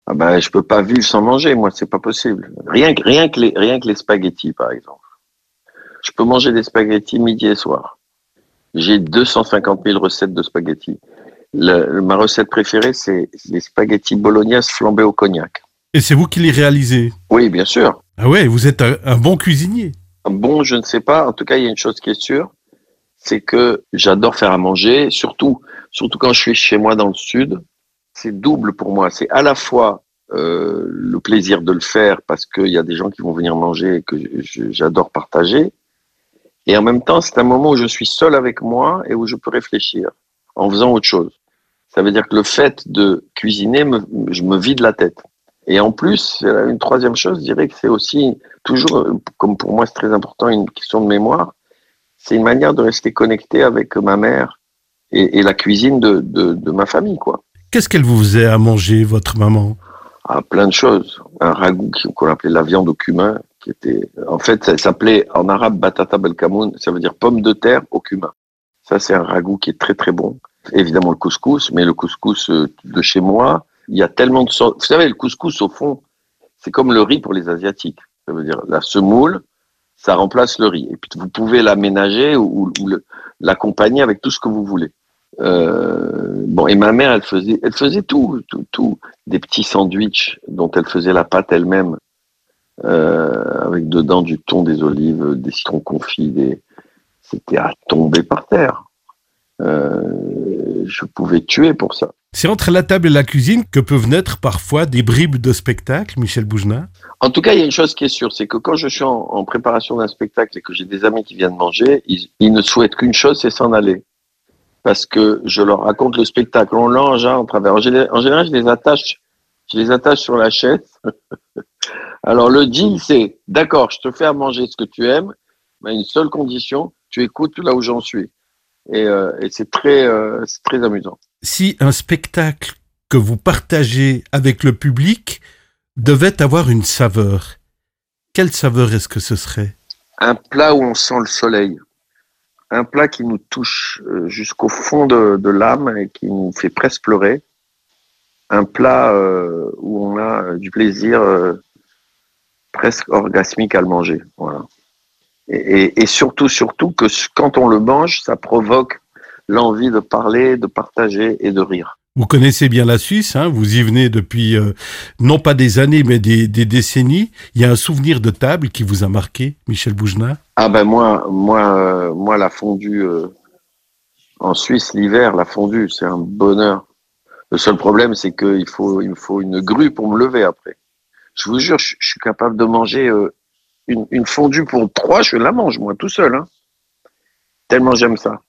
Ah ben, je peux pas vivre sans manger, moi, c'est pas possible. Rien que les spaghettis, par exemple. Je peux manger des spaghettis midi et soir. J'ai 250 000 recettes de spaghettis. Ma recette préférée, c'est les spaghettis bolognaise flambés au cognac. Et c'est vous qui les réalisez? Oui, bien sûr. Ah ouais, vous êtes un bon cuisinier. Bon, je ne sais pas. En tout cas, il y a une chose qui est sûre, c'est que j'adore faire à manger, surtout quand je suis chez moi dans le sud. C'est double pour moi. C'est à la fois le plaisir de le faire parce qu'il y a des gens qui vont venir manger et que j'adore partager. Et en même temps, c'est un moment où je suis seul avec moi et où je peux réfléchir en faisant autre chose. Ça veut dire que le fait de cuisiner, je me vide la tête. Et en plus, une troisième chose, je dirais que c'est aussi toujours, comme pour moi c'est très important, une question de mémoire. C'est une manière de rester connecté avec ma mère et la cuisine de ma famille, quoi. Qu'est-ce qu'elle vous faisait à manger, votre maman? Ah, plein de choses. Un ragoût qu'on appelait la viande au cumin, qui était, en fait, ça s'appelait en arabe batata belkamoun, ça veut dire pomme de terre au cumin. Ça, c'est un ragoût qui est très très bon. Évidemment le couscous, mais le couscous de chez moi, il y a tellement de sortes. Vous savez, le couscous, au fond, c'est comme le riz pour les Asiatiques. Ça veut dire la semoule, ça remplace le riz. Et puis vous pouvez l'aménager ou l'accompagner avec tout ce que vous voulez. Bon, et ma mère, elle faisait tout, des petits sandwichs dont elle faisait la pâte elle-même, avec dedans du thon, des olives, des citrons confits, c'était à tomber par terre. Je pouvais tuer pour ça. C'est entre la table et la cuisine que peuvent naître parfois des bribes de spectacle, Michel Boujna. En tout cas, il y a une chose qui est sûre, c'est que quand je suis en préparation d'un spectacle et que j'ai des amis qui viennent manger, ils ne souhaitent qu'une chose, c'est s'en aller. Parce que je leur raconte le spectacle, on l'engage en travers. En général, je les attache sur la chaise. Alors le deal, c'est, d'accord, je te fais à manger ce que tu aimes, mais à une seule condition, tu écoutes là où j'en suis. Et c'est très amusant. Si un spectacle que vous partagez avec le public devait avoir une saveur, quelle saveur est-ce que ce serait? Un plat où on sent le soleil, un plat qui nous touche jusqu'au fond de l'âme et qui nous fait presque pleurer, un plat où on a du plaisir presque orgasmique à le manger. Voilà. Et surtout que quand on le mange, ça provoque l'envie de parler, de partager et de rire. Vous connaissez bien la Suisse, hein, vous y venez depuis non pas des années, mais des décennies. Il y a un souvenir de table qui vous a marqué, Michel Boujna? Ah ben moi la fondue en Suisse l'hiver, la fondue, c'est un bonheur. Le seul problème, c'est il me faut une grue pour me lever après. Je vous jure, je suis capable de manger une fondue pour trois, je la mange moi tout seul, hein, tellement j'aime ça.